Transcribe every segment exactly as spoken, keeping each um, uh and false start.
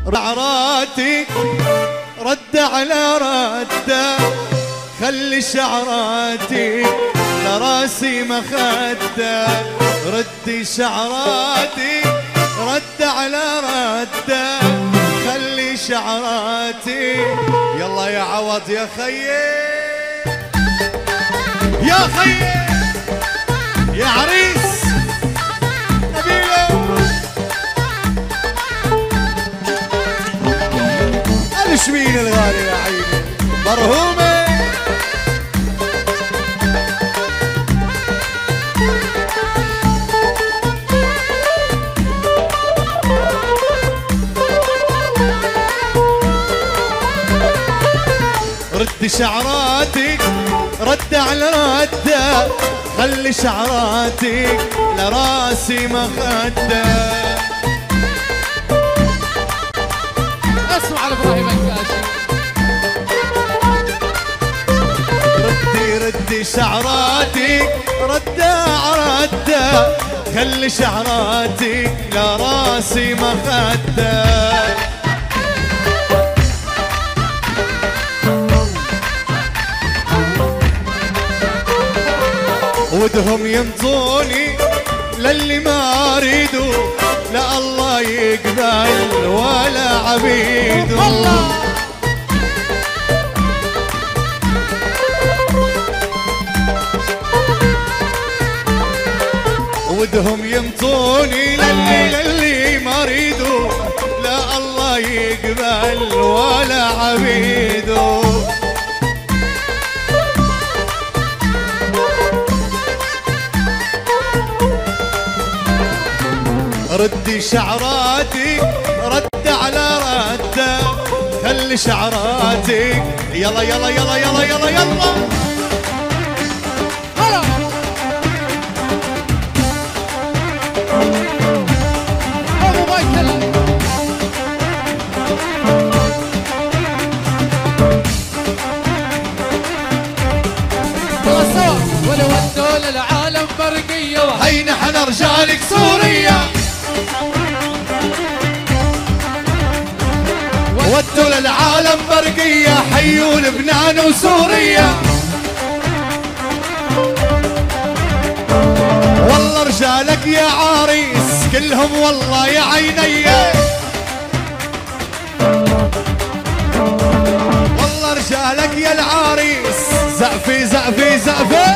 شعراتك رد على رده، خلي شعراتي لراسي مخده، ردي شعراتي رد على رده، خلي شعراتي. يلا يا عوض يا خيي يا خيي يا عريس نبيله الشمين الغالي يا عيني مرهومه. ردي شعراتك رد على رده، خلي شعراتك لراسي مخده. اسمع على ابراهيم الكاشي. ردي ردي شعراتك رد على رده، خلي شعراتك لراسي مخده. ودهم ينطوني للي ما اريدو، لا الله يقبل ولا عبيدو. الله ودهم ينطوني للي للي ما اريدو، لا الله يقبل ولا عبيدو. ردي شعراتك رد على رده، خلي شعراتك. يلا يلا يلا يلا يلا يلا هلا ابو مايكل. ولو ودوا للعالم برقيه، هي نحن رجالك سوريا. ودوا للعالم برقية، حيوا لبنان وسوريا. والله رجالك يا عريس كلهم والله يا عيني، والله رجالك يا العريس زقفي زقفي زقفي.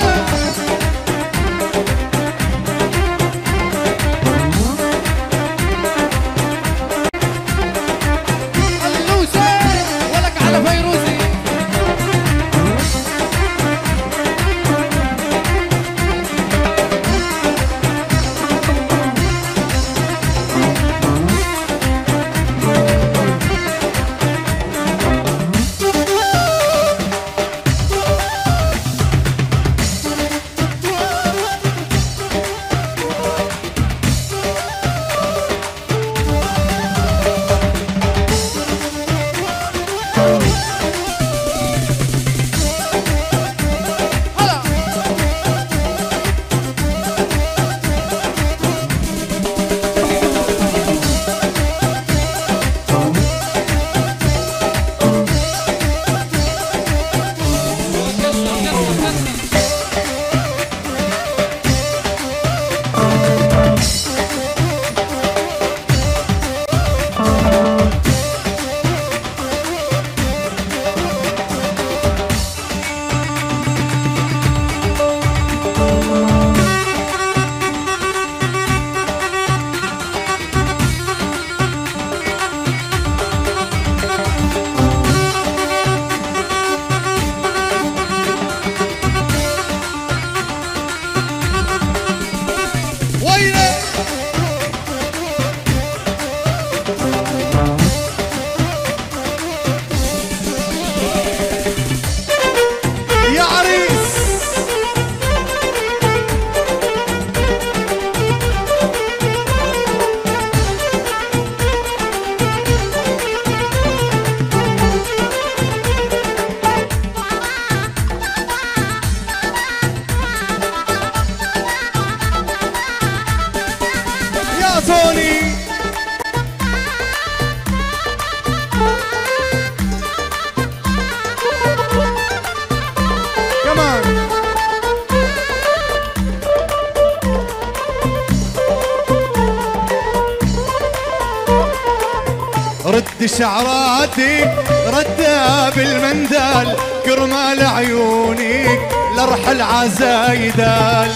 رد شعراتك ردها بالمندال كرمال عيونك لرحل عزايدال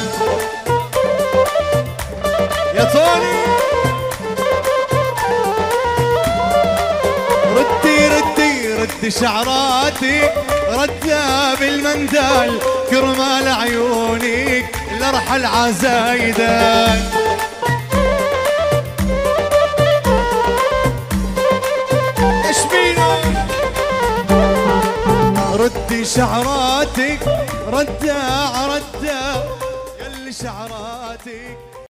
يا طوني ردي ردي ردي شعراتك ردها بالمندال كرمال عيونك لرحل عزايدال ردي شعراتك ردها ردها يلي شعراتك